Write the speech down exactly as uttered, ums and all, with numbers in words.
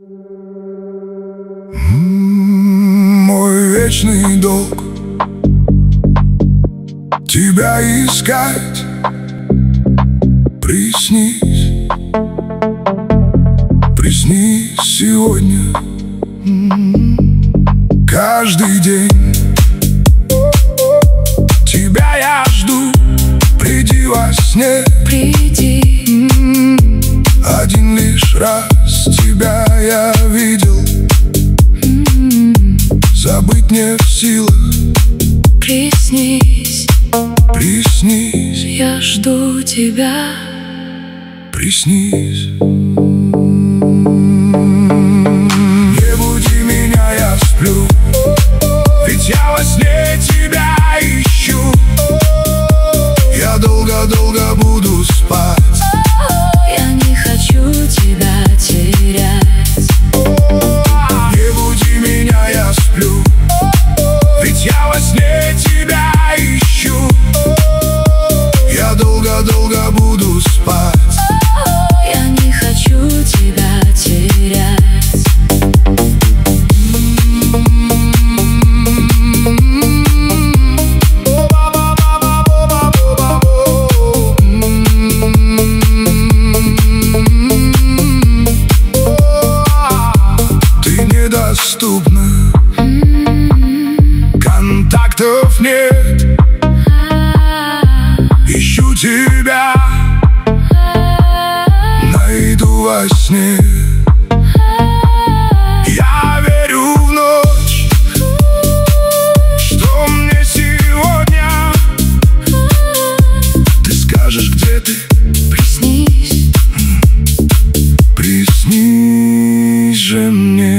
Мой вечный долг тебя искать. Приснись, приснись сегодня, каждый день. Тебя я жду, приди во сне. Приди. Один лишь раз тебя я видел, забыть не в силах. Приснись, приснись, я жду тебя. Приснись. Не буди меня, я сплю, ведь я во сне тебя ищу. Я долго-долго буду спать. Я не хочу тебя терять. Не буди меня, я сплю, ведь я во сне тебя ищу. Я долго-долго буду спать. Я не хочу тебя терять. Ты недоступна, контактов нет. Ищу тебя, найду во сне. Я верю в ночь, что мне сегодня. Ты скажешь, где ты. Приснись, Приснись же мне.